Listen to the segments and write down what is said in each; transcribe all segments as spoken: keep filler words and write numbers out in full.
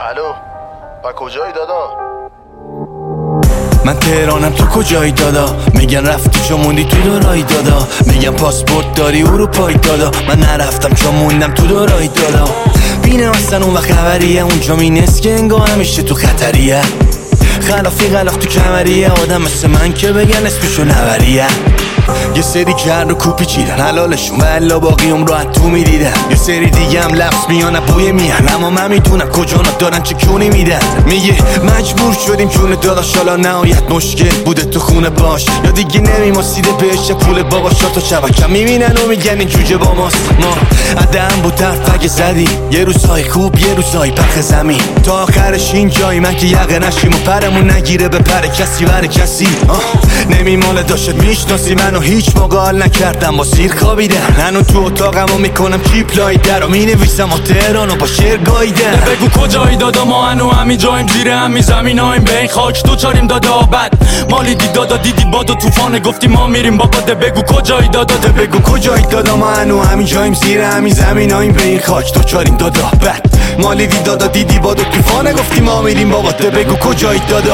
الو با کجایی دادا؟ من تهرانم تو کجایی دادا؟ میگن رفتی چون موندی تو دورایی دادا. میگن پاسپورت داری اروپایی دادا. من نرفتم چون موندم تو دورایی دادا. بینم اصلا اون وقت خبریه اونجا مینست که انگاه همیشه تو خطریه. خلافی غلاق تو کمریه آدم مثل من که بگن اسمشو نوریه. یه سری کرد و کوپی چیدن حلالشون و الا باقی اون رو از تو میدیدن. یه سری دیگه هم لفظ میان بوی میهن اما من میدونم کجا دارن چه کونی میدن. میگه مجبور شدیم چون داداش حالا نهایت مشکل بوده تو خونه باش یا دیگه نمیماسیده بهش پول بابا شات و چبکم میبینن و میگن این جوجه با ماست. ما عدم بود ترفک زدی یه روزهای خوب یه روزهای پخ زمین تا آخرش این جایی من که یقه نشیم و پرمون نگیره به پر کسی بر کسی. نمیماله داشت میشناسی منو هیچ موقع حال نکردم با سیر خوابیدم. منو تو اتاقمو میکنم کیپلای در و مینویسم و تهرانو با شعر گاییدم. بگو کجایی دادا ما هنو همین جاییم زیر همین زمینایم به این خاک تو چاریم دادا. بد مالی دی دادا دیدی باد و توفانه گفتی ما میریم بابا. ده بگو کجایی دادا ده بگو کجایی دادا ما هنو همین جاییم زیر همین زمینایم به این خاک تو چاریم دادا. بد مالی دی دادا دیدی باد و توفانه گفتی ما میریم بابا. ده بگو کجایی دادا.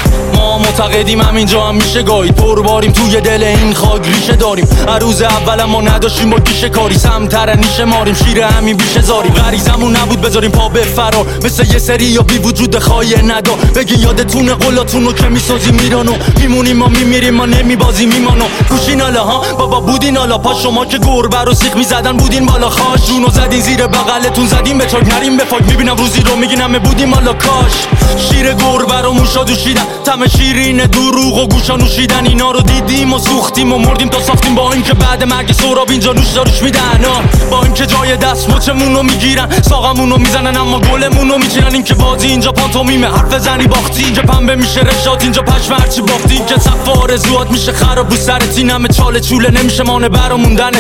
ما معتقدیم همینجا هم میشه گاهید پر باریم توی دل این خاک ریشه داریم. عروض اولم ما نداشتیم با گیشه کاری سمتر نیشه ماریم شیر همین بیشه زاریم. غریزمون نبود بذاریم پا به فرار مثل یه سری یا بی وجود خواهی ندا. بگین یادتونه قولاتونو که میسازیم میرانو میمونیم ما میمیریم ما نمیبازیم میمانو. گوشین حالا ها بابا بودین حالا پا شما که گربه رو سیخ میزدن بودین بالا خاش جونو زدین زیر بغلتون زدیم به چاک نریم به فاک. میبینم روزی رو میگین همه بودیم حالا کاش شیر گربه رو موشا دوشیدن تم شیرین دروغ و گوشا نوشیدن. اینا رو دیدیم و سوختیم و مردیم تا ساختیم با اینکه بعد مرگ سهراب اینجا نوش داروش میدن. با اینکه جای دست مچمون رو میگیرن ساقمون رو میزنن اما گلمون رو میچینن. این که بازی اینجا پانتومیمه حرف زنی باختی اینجا پنبه میشه رشات اینجا پشم هرچی باختی. این که صف آرزوات میشه خراب رو سرت این همه چاله چوله نمیشه مانه برا موندنت.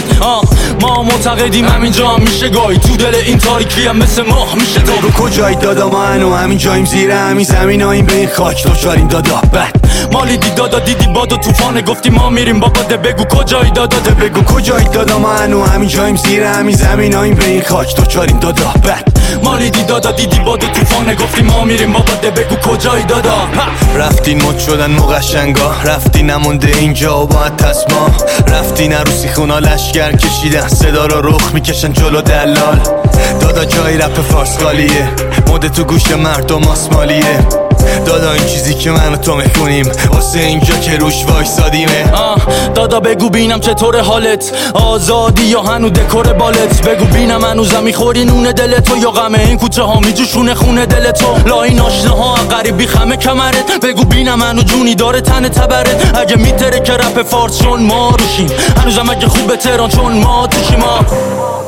ما معتقدیم همینجا هم میشه گاهی تو دل این تاریکی هم مثل ماه میشه تو. بگو کجایی دادا ما هنو همین جاییم زیر همین زمینایم به این خاک تو چاریم دادا. بد مالی دی دادا دیدی باد و توفانه گفتی ما میریم بابا. ده بگو کجایی دادا ده بگو کجایی دادا ما هنو همین جاییم زیر همین زمینایم به این خاک تو چاریم دادا. بد مالی دی دادا دیدی باد و توفانه گفتی ما میریم بابا. ده بگو کجایی دادا. رفتین مد شدن مقشنگا رفتی نمونده اینجا و باید تسما. رفتین عروسی خونا لشگر کشیدن صدا رو رخ میکشن جلو دلال. دادا جای رپ فارسقالیه مده تو گوش مردم آسمالیه. دادا این چیزی که من و تو میخونیم واسه اینجا که روش وایسادیمه. دادا بگو بینم چطور حالت آزادی یا هنو دکور بالت. بگو بینم هنوزم میخوری نون دل تو یا غمه این کوچه ها میجوشونه خونه دل تو. لا این آشناها غریبی خمه کمرت. بگو بینم هنو جونی داره تن تبرت. اگه میتره که رپ فارس چون ما روشیم هنوزم اگه خوبه تهران چون ما توشیم.